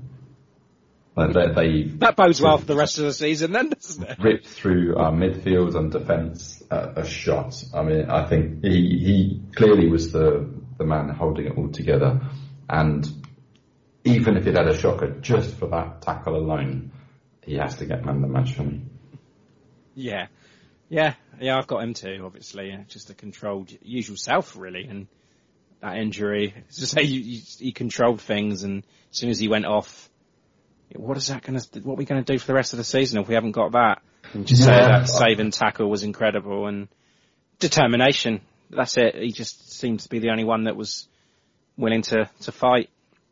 Like they, they that bodes well for the rest of the season then, doesn't it? Ripped through our midfield and defence uh, a shot. I mean, I think he, he clearly was the, the man holding it all together. And even if he'd had a shocker just for that tackle alone, he has to get man of the match for me. Yeah, yeah, yeah. I've got him too. Obviously, yeah. Just a controlled, usual self, really. And that injury, to say he controlled things, and as soon as he went off, what is that going to? What are we going to do for the rest of the season if we haven't got that? And just yeah. say that save and tackle was incredible, and determination. That's it. He just seemed to be the only one that was willing to to fight.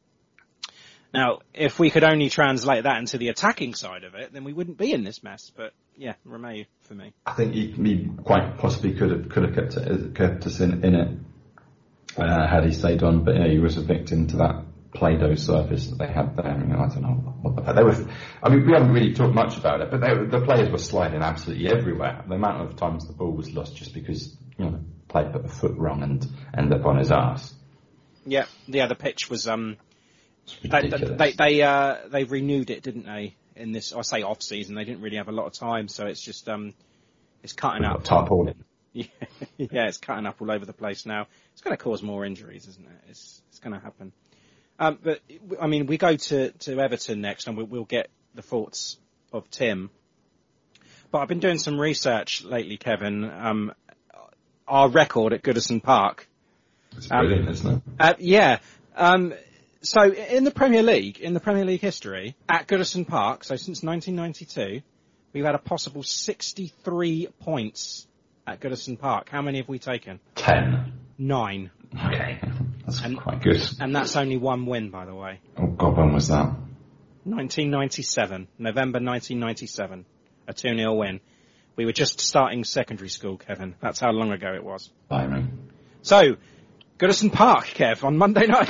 Now, if we could only translate that into the attacking side of it, then we wouldn't be in this mess. But yeah, Romeu for me. I think he, he quite possibly could have could have kept it, kept us in, in it uh, had he stayed on. But yeah, he was a victim to that Play-Doh surface that they had there. And I don't know what the, they were. I mean, we haven't really talked much about it, but they, the players were sliding absolutely everywhere. The amount of times the ball was lost just because you know player put the foot wrong and ended up on his ass. Yeah, yeah. The pitch was um. They they they, uh, they renewed it, didn't they? In this, I say off season, they didn't really have a lot of time, so it's just um, it's cutting up. Tarpaulin. Yeah, yeah, it's cutting up all over the place now. It's going to cause more injuries, isn't it? It's it's going to happen. Um, but I mean, we go to, to Everton next, and we'll, we'll get the thoughts of Tim. But I've been doing some research lately, Kevin. Um, our record at Goodison Park. It's brilliant, um, isn't it? Uh, yeah. Um, so in the Premier League, in the Premier League history, at Goodison Park, so since nineteen ninety-two, we've had a possible sixty-three points at Goodison Park. How many have we taken? Ten. Nine. Okay, that's and, quite good. And that's only one win, by the way. Oh God, when was that? nineteen ninety-seven, November nineteen ninety-seven, a two nil win. We were just starting secondary school, Kevin. That's how long ago it was. Blimey. So, Goodison Park, Kev, on Monday night.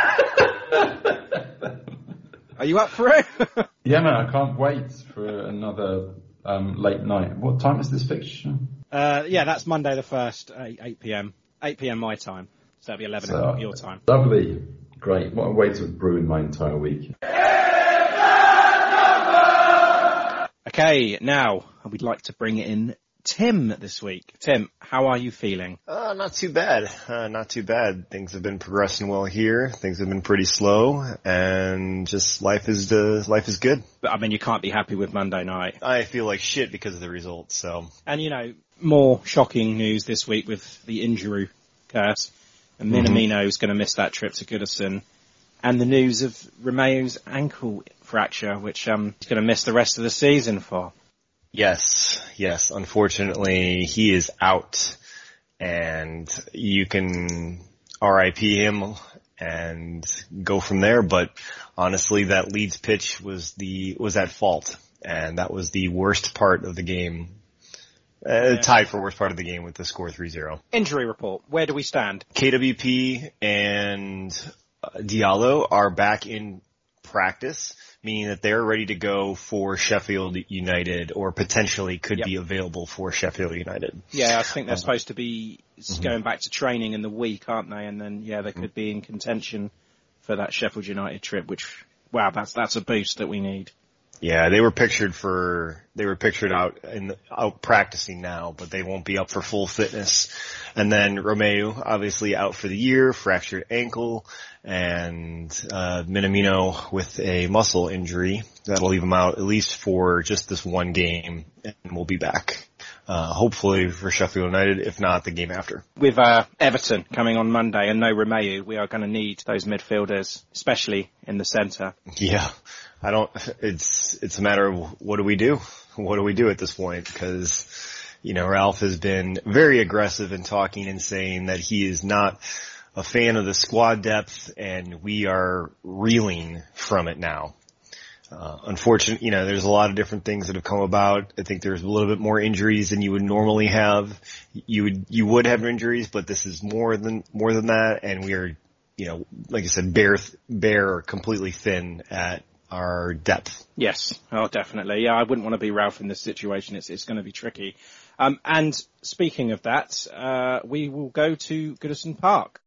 Are you up for it? Yeah, man, I can't wait for another um, late night. What time is this fixture? Uh, yeah, that's Monday the first, uh, eight p.m. eight p.m. my time. So that'll be eleven so, o'clock your time. Lovely. Great. What a way to ruin my entire week. Okay, now we'd like to bring in Tim this week. Tim, how are you feeling? Uh, not too bad. Uh, not too bad. Things have been progressing well here. Things have been pretty slow, and just life is uh, life is good. But I mean, you can't be happy with Monday night. I feel like shit because of the results. So, and you know, more shocking news this week with the injury curse. And Minamino's mm-hmm. going to miss that trip to Goodison. And the news of Romeo's ankle fracture, which um, he's going to miss the rest of the season for. Yes, yes. Unfortunately, he is out. And you can R I P him and go from there. But honestly, that Leeds pitch was the was at fault. And that was the worst part of the game. Uh, yeah. Tied for worst part of the game with the score three zero. Injury report. Where do we stand? K W P and uh, Diallo are back in practice, meaning that they're ready to go for Sheffield United, or potentially could yep. be available for Sheffield United. Yeah, I think they're uh, supposed to be mm-hmm. going back to training in the week, aren't they? And then, yeah, they could mm-hmm. be in contention for that Sheffield United trip, which, wow, that's that's a boost that we need. Yeah, they were pictured for, they were pictured out in the, out practicing now, but they won't be up for full fitness. And then Romeo, obviously out for the year, fractured ankle, and, uh, Minamino with a muscle injury. That'll leave him out at least for just this one game, and we'll be back. Uh, hopefully for Sheffield United, if not the game after. With, uh, Everton coming on Monday and no Romeo, we are going to need those midfielders, especially in the centre. Yeah. I don't, it's, it's a matter of what do we do? What do we do at this point? Because, you know, Ralph has been very aggressive in talking and saying that he is not a fan of the squad depth, and we are reeling from it now. Uh, unfortunately, you know, there's a lot of different things that have come about. I think there's a little bit more injuries than you would normally have. You would, you would have injuries, but this is more than, more than that. And we are, you know, like I said, bare, bare or completely thin at our depth. Yes, oh, definitely. Yeah, I wouldn't want to be Ralph in this situation. It's, it's going to be tricky. Um, and speaking of that, uh, we will go to Goodison Park.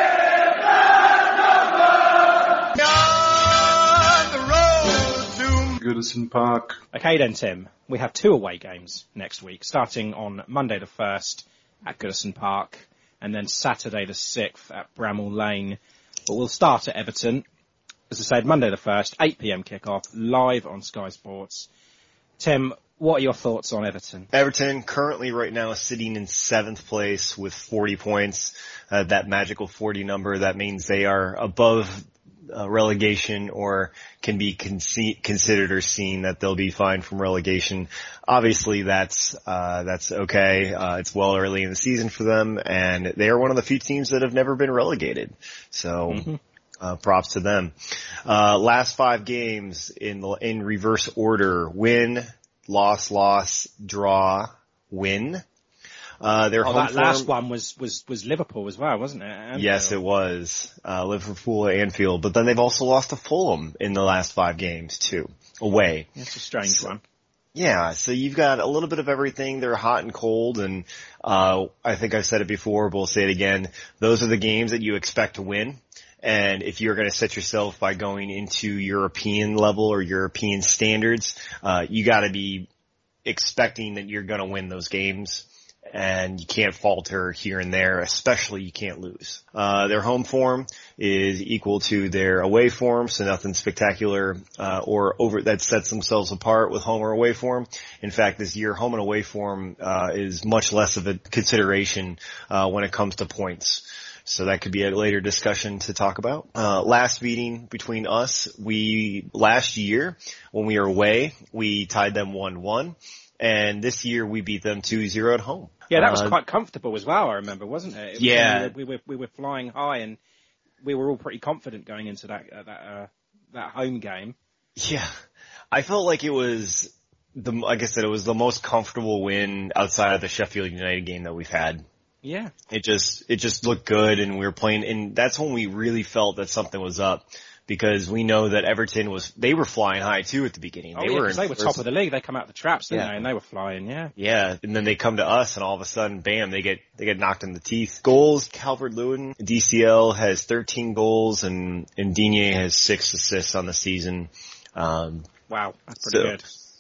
Goodison Park. Okay then, Tim. We have two away games next week, starting on Monday the first at Goodison Park, and then Saturday the sixth at Bramall Lane. But we'll start at Everton. As I said, Monday the first, eight p.m. kickoff, live on Sky Sports. Tim, what are your thoughts on Everton? Everton currently right now is sitting in seventh place with forty points. Uh, that magical forty number, that means they are above uh, relegation, or can be con- considered or seen that they'll be fine from relegation. Obviously that's, uh, that's okay. Uh, it's well early in the season for them, and they are one of the few teams that have never been relegated. So, mm-hmm. Uh, props to them. Uh, last five games in the, in reverse order: win, loss, loss, draw, win. Uh, their oh, home that form, last one was, was, was Liverpool as well, wasn't it? Anfield. Yes, it was. Uh, Liverpool, Anfield. But then they've also lost to Fulham in the last five games too, away. That's a strange so, one. Yeah, so you've got a little bit of everything. They're hot and cold, and uh, I think I've said it before, but we'll say it again. Those are the games that you expect to win. And if you're going to set yourself by going into European level or European standards, uh, you got to be expecting that you're going to win those games, and you can't falter here and there, especially you can't lose. Uh, their home form, is equal to their away form, so nothing spectacular uh, or over that sets themselves apart with home or away form. In fact, this year, home and away form uh, is much less of a consideration uh, when it comes to points. So that could be a later discussion to talk about. Uh, last meeting between us, we, last year, when we were away, we tied them one one. And this year we beat them two zero at home. Yeah, that was uh, quite comfortable as well, I remember, wasn't it? It was yeah. We were, we were, we were flying high and we were all pretty confident going into that, uh, that, uh, that home game. Yeah. I felt like it was the, like I said, it was the most comfortable win outside of the Sheffield United game that we've had. Yeah. It just, it just looked good and we were playing, and that's when we really felt that something was up because we know that Everton was, they were flying high too at the beginning. Oh, they yeah, were, in they were top of the league. They come out the traps, didn't yeah. they? And they were flying, yeah. Yeah. And then they come to us and all of a sudden, bam, they get, they get knocked in the teeth. Goals, Calvert-Lewin, D C L has thirteen goals and, and Digne has six assists on the season. Um, wow. That's pretty so, good.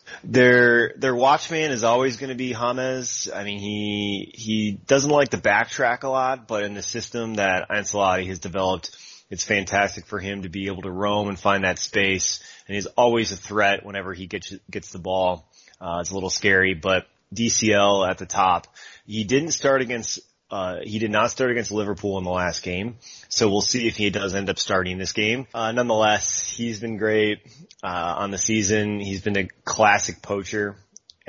Their, their watchman is always going to be James. I mean, he, he doesn't like to backtrack a lot, but in the system that Ancelotti has developed, it's fantastic for him to be able to roam and find that space. And he's always a threat whenever he gets, gets the ball. Uh, it's a little scary, but D C L at the top. He didn't start against, uh, he did not start against Liverpool in the last game. So we'll see if he does end up starting this game. Uh, nonetheless, he's been great, uh, on the season. He's been a classic poacher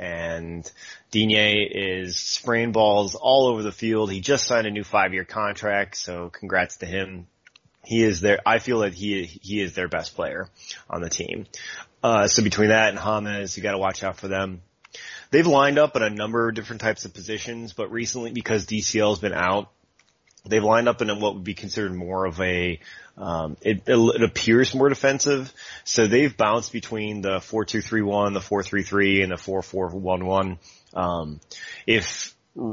and Digne is spraying balls all over the field. He just signed a new five-year contract, so congrats to him. He is their, I feel that he, he is their best player on the team. Uh, so between that and James, you gotta watch out for them. They've lined up in a number of different types of positions, but recently because D C L has been out, they've lined up in what would be considered more of a, um, it, it appears more defensive. So they've bounced between the four two three one, the four three three, and the four four one one. Um, if,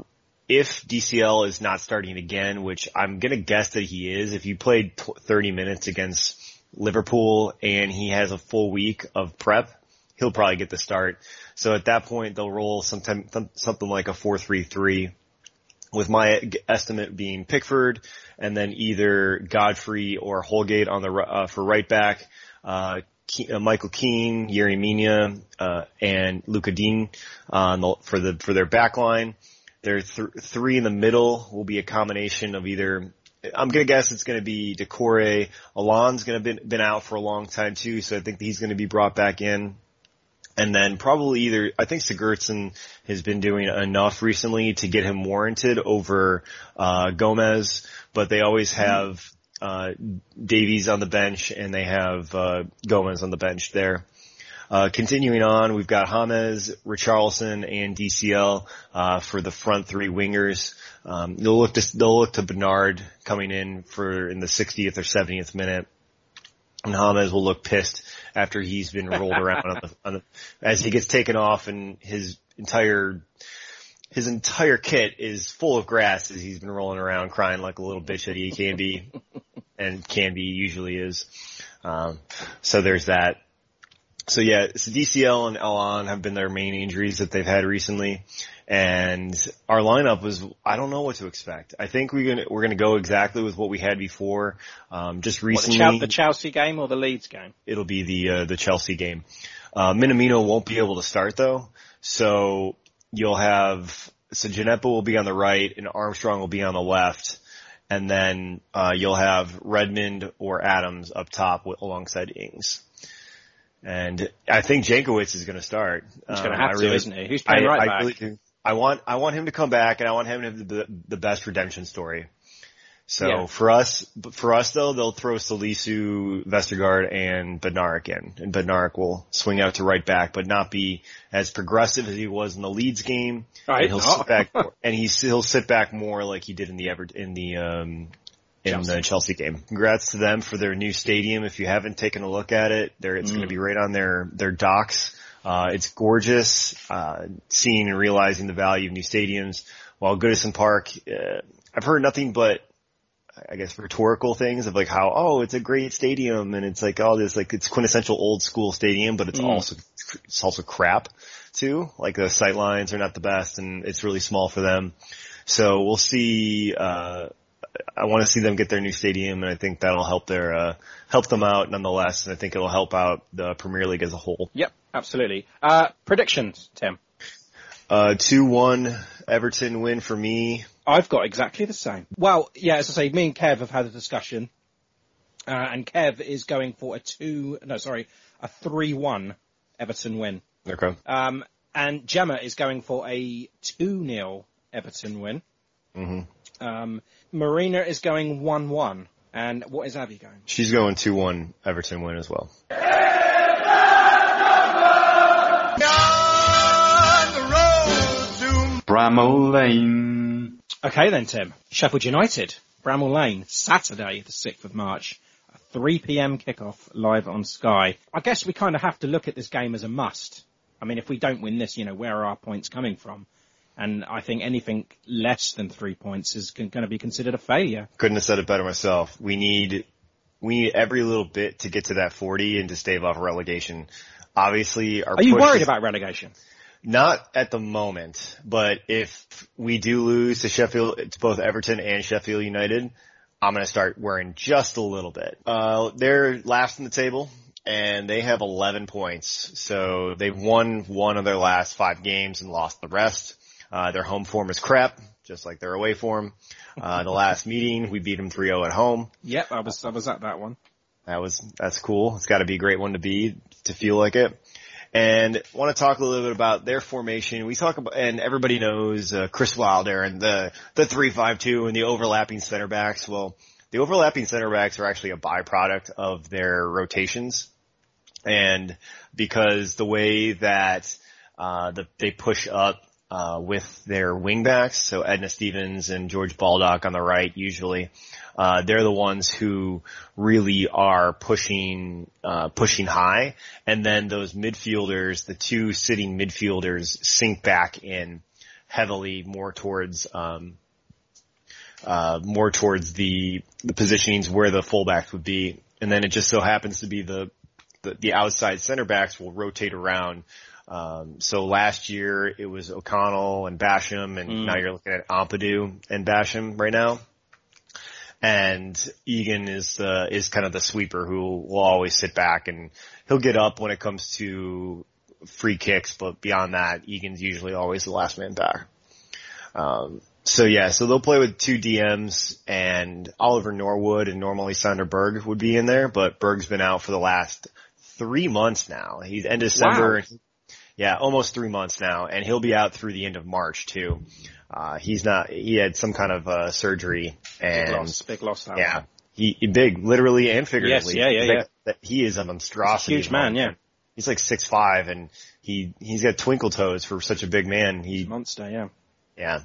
if D C L is not starting again, which I'm gonna guess that he is, if you played thirty minutes against Liverpool and he has a full week of prep, he'll probably get the start. So at that point, they'll roll sometime, something like a four three three, with my estimate being Pickford, and then either Godfrey or Holgate on the uh, for right back, uh, Ke- uh, Michael Keane, Yerry Mina, uh, and Luka Dean on the, for the for their back line. Their th- three in the middle will be a combination of either. I'm gonna guess it's gonna be Decore. Alon's gonna been been out for a long time too, so I think he's gonna be brought back in. And then probably either, I think Sigurdsson has been doing enough recently to get him warranted over, uh, Gomez, but they always have, uh, Davies on the bench and they have, uh, Gomez on the bench there. Uh, continuing on, we've got James, Richarlison, and D C L, uh, for the front three wingers. Um, they'll look to, they'll look to Bernard coming in for, in the sixtieth or seventieth minute. And James will look pissed after he's been rolled around on the, on the, as he gets taken off and his entire, his entire kit is full of grass as he's been rolling around crying like a little bitch that he can be and can be usually is. Um, so there's that. So yeah, so D C L and Alon have been their main injuries that they've had recently. And our lineup was, I don't know what to expect. I think we're gonna, we're gonna go exactly with what we had before. Um, just recently. What, the, Ch- the Chelsea game or the Leeds game? It'll be the, uh, the Chelsea game. Uh, Minamino won't be able to start though. So you'll have, so Gineppo will be on the right and Armstrong will be on the left. And then, uh, you'll have Redmond or Adams up top with, alongside Ings. And I think Jankowicz is going to start. He's going to um, have I to, really, isn't he? Who's playing I, right I back? Really do. I want, I want him to come back and I want him to have the, the best redemption story. So yeah. for us, for us though, they'll throw Salisu, Vestergaard, and Bednarik in. And Bednarik will swing out to right back, but not be as progressive as he was in the Leeds game. Right. And he'll oh. sit back, more, and he's, he'll sit back more like he did in the Ever, in the, um, in Chelsea. the Chelsea game. Congrats to them for their new stadium. If you haven't taken a look at it, there, it's mm. going to be right on their, their docks. Uh, it's gorgeous, uh, seeing and realizing the value of new stadiums. While Goodison Park, uh, I've heard nothing but, I guess, rhetorical things of like how, oh, it's a great stadium and it's like all this, like it's quintessential old school stadium, but it's mm. also, it's also crap too. Like the sight lines are not the best and it's really small for them. So we'll see, uh, I want to see them get their new stadium, and I think that'll help their uh, help them out nonetheless. And I think it'll help out the Premier League as a whole. Yep, absolutely. Uh, predictions, Tim. Uh, two one Everton win for me. I've got exactly the same. Well, yeah, as I say, me and Kev have had a discussion, uh, and Kev is going for a two, no, sorry, a three one Everton win. Okay. Um, and Gemma is going for a two nil Everton win. Mm-hmm. Um, Marina is going one one. And what is Abby going? She's going two one Everton win as well. Bramall Lane. Okay then, Tim. Sheffield United, Bramall Lane, Saturday, the sixth of March. A three p.m. kickoff live on Sky. I guess we kind of have to look at this game as a must. I mean, if we don't win this, you know, where are our points coming from? And I think anything less than three points is going to be considered a failure. Couldn't have said it better myself. We need, we need every little bit to get to that forty and to stave off relegation. Obviously, our Are you push worried is, about relegation? Not at the moment, but if we do lose to Sheffield, to both Everton and Sheffield United, I'm going to start worrying just a little bit. Uh, they're last in the table, and they have eleven points. So they've won one of their last five games and lost the rest. Uh, their home form is crap, just like their away form. Uh, the last meeting, we beat them three oh at home. Yep, I was, I was at that one. That was, that's cool. It's got to be a great one to be, to feel like it. And I want to talk a little bit about their formation. We talk about, and everybody knows, uh, Chris Wilder and the, the three five two and the overlapping center backs. Well, the overlapping center backs are actually a byproduct of their rotations. And because the way that, uh, the, they push up, uh, with their wingbacks, so Edna Stevens and George Baldock on the right usually, uh, they're the ones who really are pushing, uh, pushing high. And then those midfielders, the two sitting midfielders sink back in heavily more towards, um, uh, more towards the, the positionings where the fullbacks would be. And then it just so happens to be the, the, the outside center backs will rotate around. Um, so last year it was O'Connell and Basham, and mm. now you're looking at Ampadu and Basham right now. And Egan is uh, is kind of the sweeper who will always sit back, and he'll get up when it comes to free kicks, but beyond that, Egan's usually always the last man back. Um, so yeah, so they'll play with two D Ms, and Oliver Norwood and normally Sander Berg would be in there, but Berg's been out for the last three months now. He's end of December. Wow. Yeah, almost three months now, and he'll be out through the end of March too. Uh, he's not, he had some kind of, uh, surgery and. Big loss, big loss. That yeah. one. He, big, literally and figuratively. Yes, yeah, yeah, like, yeah. He is a monstrosity. He's a huge man, yeah. He's like six five, and he, he's got twinkle toes for such a big man. He, He's a monster, yeah. Yeah.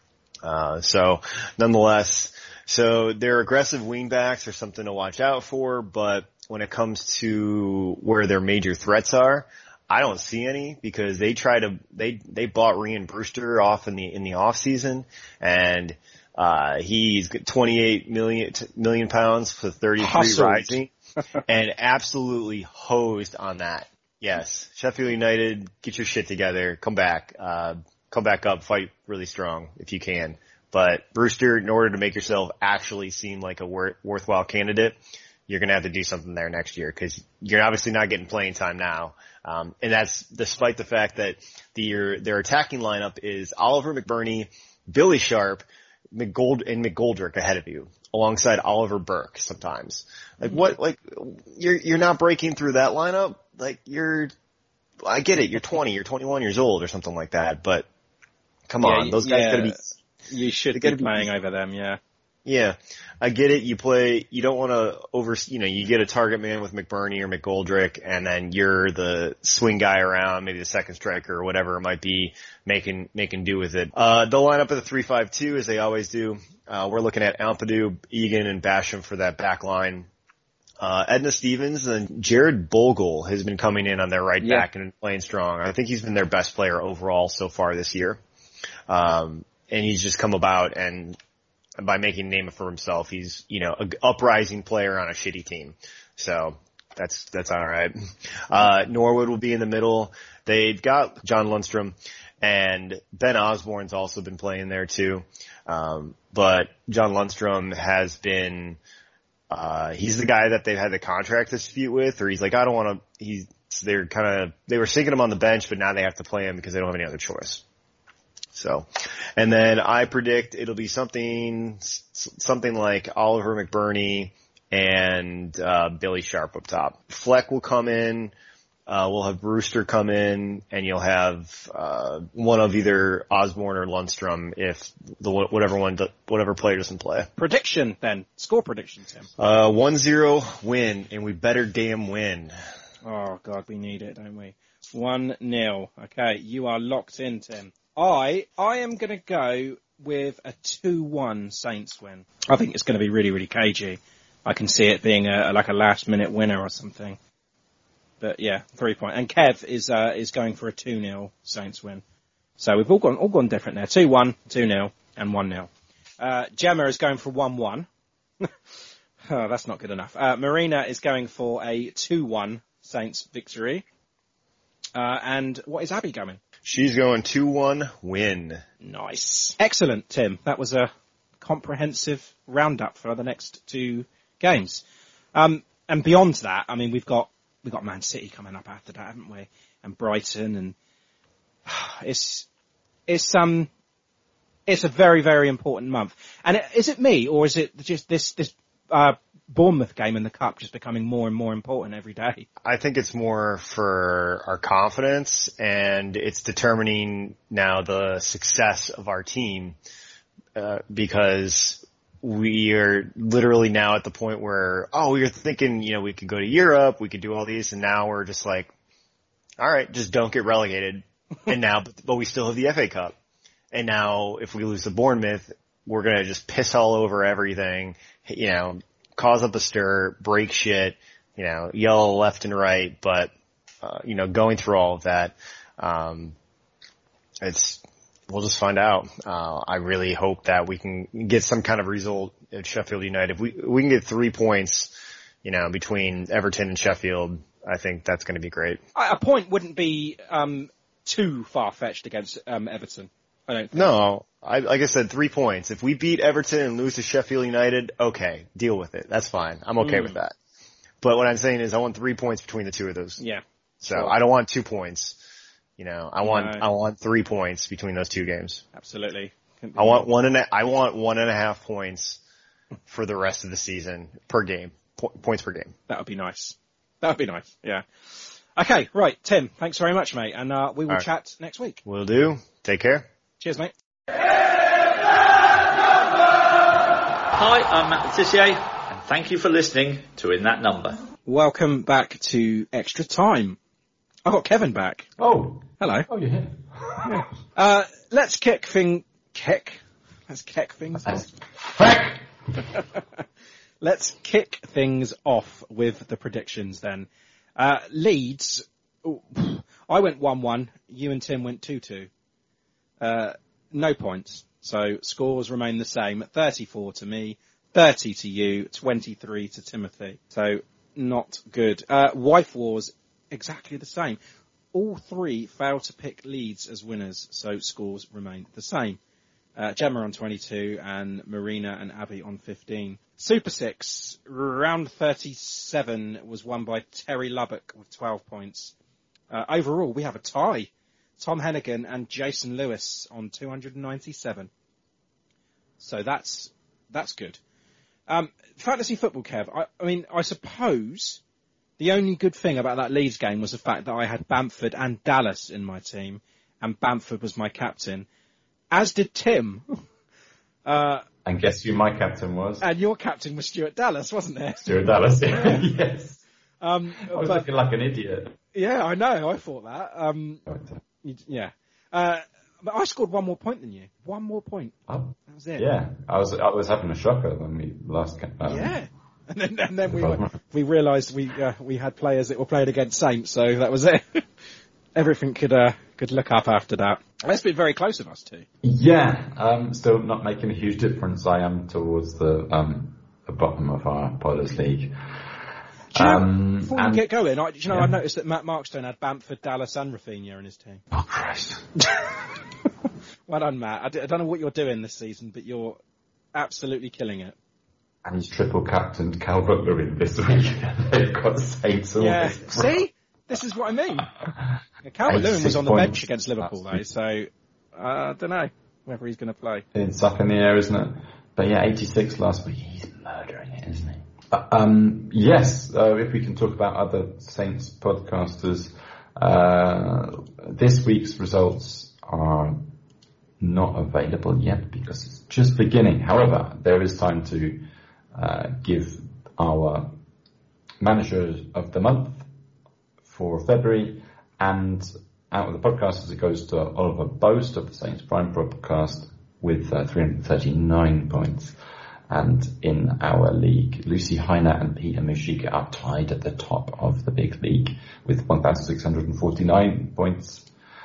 Uh, so nonetheless, so their aggressive wingbacks are something to watch out for, but when it comes to where their major threats are, I don't see any, because they try to, they, they bought Ryan Brewster off in the, in the off season, and, uh, he's got twenty-eight million, million pounds for thirty-three Hustled. rising, and absolutely hosed on that. Yes. Sheffield United, get your shit together, come back, uh, come back up, fight really strong if you can. But Brewster, in order to make yourself actually seem like a wor- worthwhile candidate, you're going to have to do something there next year, because you're obviously not getting playing time now. Um, and that's despite the fact that the, their attacking lineup is Oliver McBurney, Billy Sharp, McGold, and McGoldrick ahead of you, alongside Oliver Burke sometimes. Like what, like, you're, you're not breaking through that lineup? Like you're, I get it, you're twenty, you're twenty-one years old or something like that, but come yeah, on, those guys yeah, gotta be, you should be playing be, over them, yeah. Yeah, I get it. You play, you don't want to over, you know, you get a target man with McBurney or McGoldrick, and then you're the swing guy around, maybe the second striker or whatever it might be, making, making do with it. Uh, they'll line up at the three five two as they always do. Uh, we're looking at Ampadu, Egan, and Basham for that back line. Uh, Edna Stevens and Jared Bogle has been coming in on their right yeah. back and playing strong. I think he's been their best player overall so far this year. Um, and he's just come about, and by making a name for himself, he's, you know, an uprising player on a shitty team. So that's, that's alright. Uh, Norwood will be in the middle. They've got John Lundstrom. And Ben Osborne's also been playing there too. Um, but John Lundstrom has been, uh, he's the guy that they've had the contract dispute with, or he's like, I don't want to, he's, they're kind of, they were sinking him on the bench, but now they have to play him because they don't have any other choice. So, and then I predict it'll be something, something like Oliver McBurney and, uh, Billy Sharp up top. Fleck will come in. Uh, we'll have Brewster come in, and you'll have uh one of either Osborne or Lundstrom if the whatever one whatever player doesn't play. Prediction then, score prediction, Tim. Uh, one zero win, and we better damn win. Oh God, we need it, don't we? One nil. Okay, you are locked in, Tim. I I am going to go with a two one Saints win. I think it's going to be really really cagey. I can see it being a like a last minute winner or something. But yeah, three point. And Kev is, uh, is going for a two nil Saints win. So we've all gone, all gone different there. two one, two nil, and one nil. Uh, Gemma is going for one one. Oh, that's not good enough. Uh, Marina is going for a two one Saints victory. Uh, and what is Abby going? She's going two one win. Nice. Excellent, Tim. That was a comprehensive roundup for the next two games. Um, and beyond that, I mean, we've got, We've got Man City coming up after that, haven't we? And Brighton, and it's it's um it's a very very important month. And it, is it me, or is it just this this uh, Bournemouth game in the cup just becoming more and more important every day? I think it's more for our confidence, and it's determining now the success of our team uh, because we are literally now at the point where, oh, we were thinking, you know, we could go to Europe, we could do all these, and now we're just like, all right, just don't get relegated. And now, but, but we still have the F A Cup. And now if we lose to Bournemouth, we're going to just piss all over everything, you know, cause up a stir, break shit, you know, yell left and right. But, uh, you know, going through all of that, um, it's, we'll just find out. Uh, I really hope that we can get some kind of result at Sheffield United. If we, we can get three points, you know, between Everton and Sheffield, I think that's going to be great. A point wouldn't be, um, too far-fetched against, um, Everton. I don't think. No, I, like I said, three points. If we beat Everton and lose to Sheffield United, okay, deal with it. That's fine. I'm okay mm. with that. But what I'm saying is I want three points between the two of those. Yeah. So sure. I don't want two points. You know, I want, no. I want three points between those two games. Absolutely. I want one and a, I want one and a half points for the rest of the season per game. Po- points per game. That would be nice. That would be nice. Yeah. Okay. Right. Tim, thanks very much, mate. And, uh, we will right. chat next week. Will do. Take care. Cheers, mate. Hi, I'm Matt Letitia, and thank you for listening to In That Number. Welcome back to Extra Time. I've got Kevin back. Oh. Hello. Oh, you're here. Yeah. Uh, let's kick thing, kick. Let's kick things off. Heck! Let's kick things off with the predictions then. Uh, Leeds, ooh, I went one one, you and Tim went two two. Uh, no points. So scores remain the same. thirty-four to me, thirty to you, twenty-three to Timothy. So not good. Uh, Wife Wars, exactly the same. All three failed to pick Leeds as winners, so scores remain the same. Uh, Gemma on twenty-two and Marina and Abby on fifteen. Super Six, round thirty-seven was won by Terry Lubbock with twelve points. Uh, overall, we have a tie. Tom Hennigan and Jason Lewis on two hundred ninety-seven. So that's, that's good. Um, fantasy football, Kev. I, I mean, I suppose the only good thing about that Leeds game was the fact that I had Bamford and Dallas in my team, and Bamford was my captain, as did Tim. uh, and guess who my captain was? And your captain was Stuart Dallas, wasn't there? Stuart Dallas, yeah. Yes. Um, I was but, looking like an idiot. Yeah, I know. I thought that. Um, yeah. Uh, but I scored one more point than you. One more point. Oh. That was it. Yeah. I was, I was having a shocker when we last came. Um, yeah. And then, and then we, we realised we, uh, we had players that were playing against Saints, so that was it. Everything could, uh, could look up after that. It's been very close of us two. Yeah. Um, still not making a huge difference. I am towards the, um, the bottom of our Potters League. Do you know, um, before and, we get going, I, do you know, yeah. I noticed that Matt Markstone had Bamford, Dallas and Rafinha in his team. Oh, Christ. Well done, Matt. I, d- I don't know what you're doing this season, but you're absolutely killing it. And he's triple captained Calvert-Lewin this week. They've got the Saints all Yeah, this see? This is what I mean. Yeah, Calvert-Lewin was on the bench against Liverpool, though, so uh, I don't know whether he's going to play. It's up in the air, isn't it? But yeah, eighty-six last week. He's murdering it, isn't he? Uh, um, yes, uh, if we can talk about other Saints podcasters, uh, this week's results are not available yet because it's just beginning. However, there is time to uh, give our manager of the month for February, and out of the podcasters it goes to Oliver Boast of the Saints Prime podcast with uh, three hundred thirty-nine points. And in our league, Lucy Heiner and Peter Mushika are tied at the top of the big league with one thousand six hundred forty-nine points.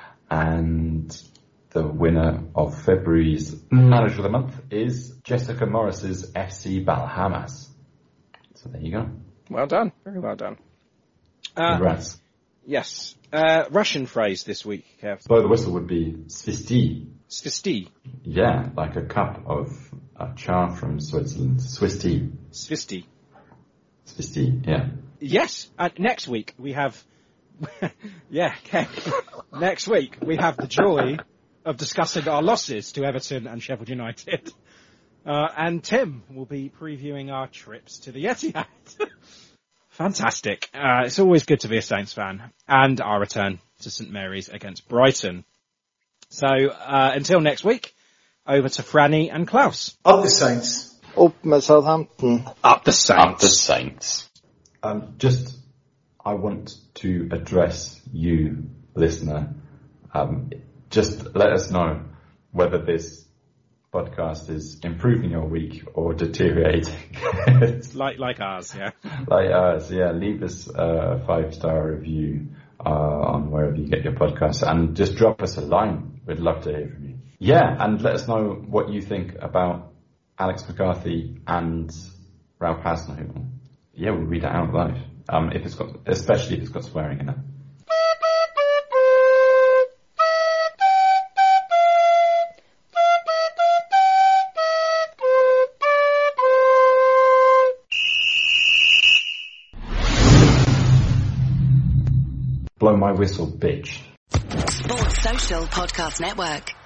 And the winner of February's Manager of the Month is Jessica Morris's F C Balhamas. So there you go. Well done. Very well done. Uh, Congrats. Yes. Uh, Russian phrase this week, Kev. Blow the whistle would be Svisti. Svisti. Yeah, like a cup of a char from Switzerland. Swisti. Svisti. Svisti, yeah. Yes. And next week we have, yeah, Kev. Next week we have the joy of discussing our losses to Everton and Sheffield United. Uh, and Tim will be previewing our trips to the Etihad. Fantastic. Uh, it's always good to be a Saints fan. And our return to St Mary's against Brighton. So, uh, until next week, over to Franny and Klaus. Up the Saints. Up Southampton. Up the Saints. Up the Saints. Um, just, I want to address you, listener. Um, just let us know whether this podcast is improving your week or deteriorating. like like ours, yeah. Like ours, yeah. Leave us a five-star review uh, on wherever you get your podcasts, and just drop us a line. We'd love to hear from you. Yeah, and let us know what you think about Alex McCarthy and Ralph Hasenhuttl. Yeah, we'll read it out live. Um, if it's got, especially if it's got swearing in it. Blow my whistle, bitch. Sports Social Podcast Network.